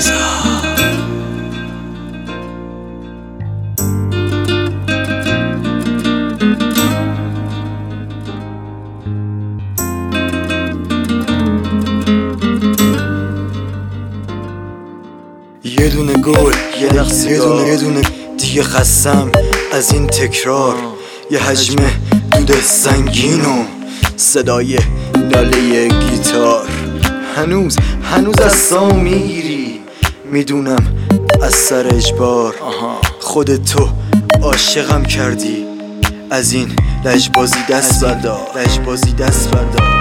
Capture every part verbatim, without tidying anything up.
یه دونه گل، یه نقص، یه دونه یه دونه دیگه خستم از این تکرار. یه حجم دود سنگین و صدای ناله گیتار. هنوز هنوز از سام میگیری، میدونم از سر اجبار. خودتو عاشقم کردی، از این لجبازی دست بردار، لجبازی دست بردار.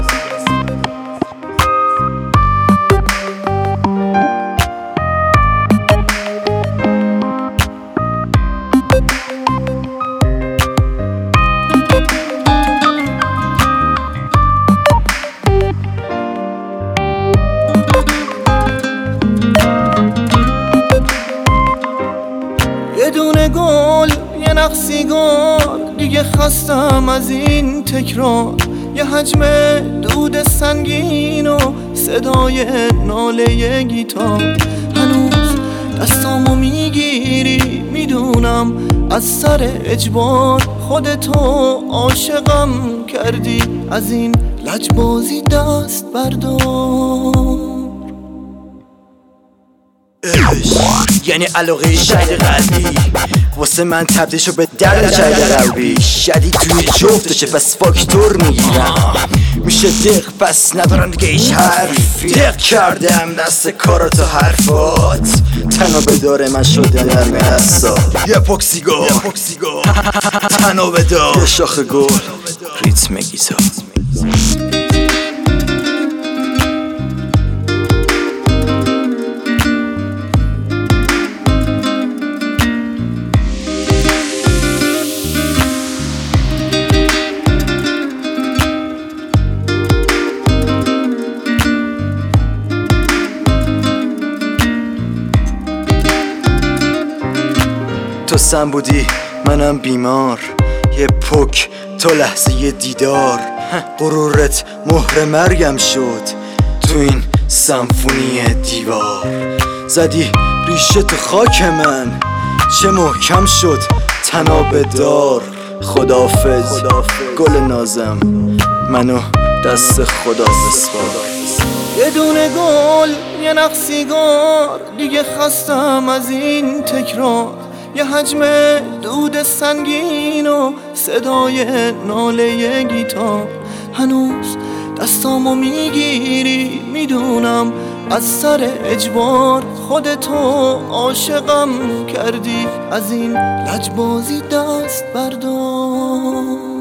یه دونه گل، یه نقصیگار، دیگه خستم از این تکرار. یه حجم دود سنگین و صدای ناله گیتار. هنوز دستامو میگیری، میدونم از سر اجبار. خودتو عاشقم کردی، از این لجبازی دست بردار. یعنی علاقه شاید قلبی واسه من تبدیل شد به درد جای قلبی. شدید توی جفتشه پس فاکتور میگیرم، میشه دق پس ندارم دیگه ایش حرفی. دق کردم دست کارات و حرفات، تنها بداره من شده در دستات. یه پوکسیگار تنها بدار، یه شاخ گل ریتم گیتار. تو سم بودی منم بیمار، یه پک تو لحظه یه دیدار. غرورت مهر مرگم شد تو این سمفونی دیوار. زدی ریشه تو خاک من، چه محکم شد تنابه دار. خدافظ گل نازم، منو دست خدا بسپار. یه دونه گل، یه نقصیگار، دیگه خستم از این تکرار. یه حجم دود سنگین و صدای ناله گیتار. هنوز دستامو میگیری، میدونم از سر اجبار. خودتو عاشقم کردی، از این لجبازی دست بردار.